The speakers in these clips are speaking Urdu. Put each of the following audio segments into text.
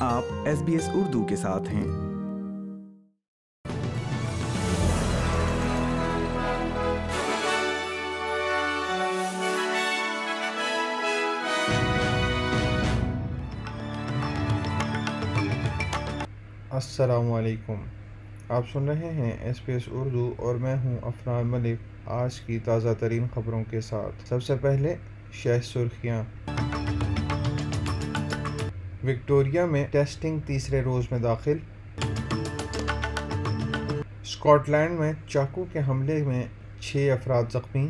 آپ SBS اردو کے ساتھ ہیں۔ السلام علیکم، آپ سن رہے ہیں SBS اردو اور میں ہوں افراد ملک آج کی تازہ ترین خبروں کے ساتھ۔ سب سے پہلے شہ سرخیاں۔ وکٹوریا میں ٹیسٹنگ تیسرے روز میں داخل۔ اسکاٹ لینڈ میں چاقو کے حملے میں 6 افراد زخمی۔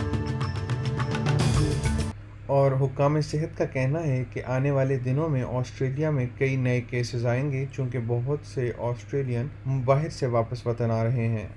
اور حکام صحت کا کہنا ہے کہ آنے والے دنوں میں آسٹریلیا میں کئی نئے کیسز آئیں گے چونکہ بہت سے آسٹریلین باہر سے واپس وطن آ رہے ہیں۔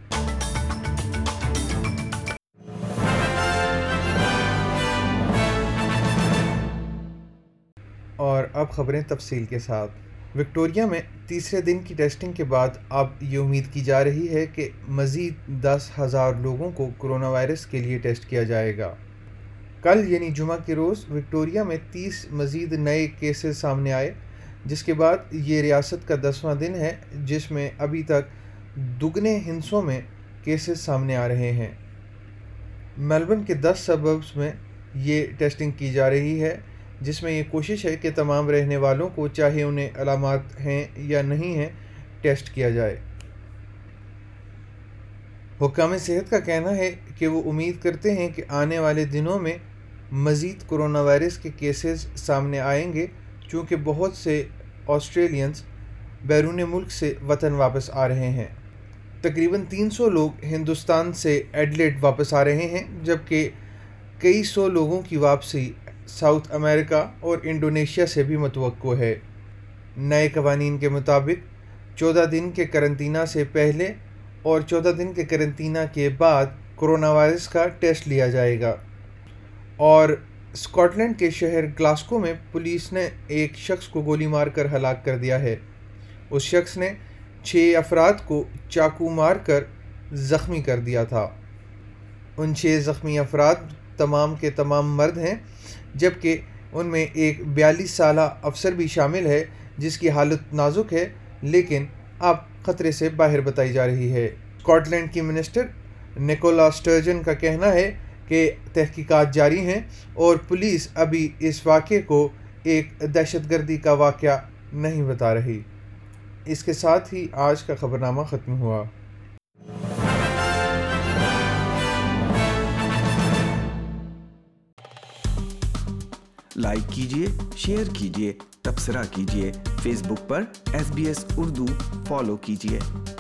اور اب خبریں تفصیل کے ساتھ۔ وکٹوریا میں تیسرے دن کی ٹیسٹنگ کے بعد اب یہ امید کی جا رہی ہے کہ مزید 10,000 لوگوں کو کرونا وائرس کے لیے ٹیسٹ کیا جائے گا۔ کل یعنی جمعہ کے روز وکٹوریا میں 30 مزید نئے کیسز سامنے آئے، جس کے بعد یہ ریاست کا 10واں دن ہے جس میں ابھی تک دگنے ہندسوں میں کیسز سامنے آ رہے ہیں۔ میلبرن کے 10 سبربز میں یہ ٹیسٹنگ کی جا رہی ہے، جس میں یہ کوشش ہے کہ تمام رہنے والوں کو چاہے انہیں علامات ہیں یا نہیں ہیں ٹیسٹ کیا جائے۔ حکام صحت کا کہنا ہے کہ وہ امید کرتے ہیں کہ آنے والے دنوں میں مزید کرونا وائرس کے کیسز سامنے آئیں گے چونکہ بہت سے آسٹریلینز بیرون ملک سے وطن واپس آ رہے ہیں۔ تقریباً 300 لوگ ہندوستان سے ایڈلیڈ واپس آ رہے ہیں، جبکہ کئی سو لوگوں کی واپسی ساؤتھ امریکہ اور انڈونیشیا سے بھی متوقع ہے۔ نئے قوانین کے مطابق 14 دن کے قرنطینہ سے پہلے اور 14 دن کے قرنطینہ کے بعد کرونا وائرس کا ٹیسٹ لیا جائے گا۔ اور اسکاٹ لینڈ کے شہر گلاسکو میں پولیس نے ایک شخص کو گولی مار کر ہلاک کر دیا ہے۔ اس شخص نے 6 افراد کو چاقو مار کر زخمی کر دیا تھا۔ ان 6 زخمی افراد تمام کے تمام مرد ہیں، جبکہ ان میں ایک 42 سالہ افسر بھی شامل ہے جس کی حالت نازک ہے لیکن اب خطرے سے باہر بتائی جا رہی ہے۔ اسکاٹ لینڈ کی منسٹر نکولا سٹرجن کا کہنا ہے کہ تحقیقات جاری ہیں اور پولیس ابھی اس واقعے کو ایک دہشت گردی کا واقعہ نہیں بتا رہی۔ اس کے ساتھ ہی آج کا خبرنامہ ختم ہوا۔ لائک کیجیے، شیئر کیجیے، تبصرہ کیجیے، فیس بک پر SBS اردو فالو کیجیے۔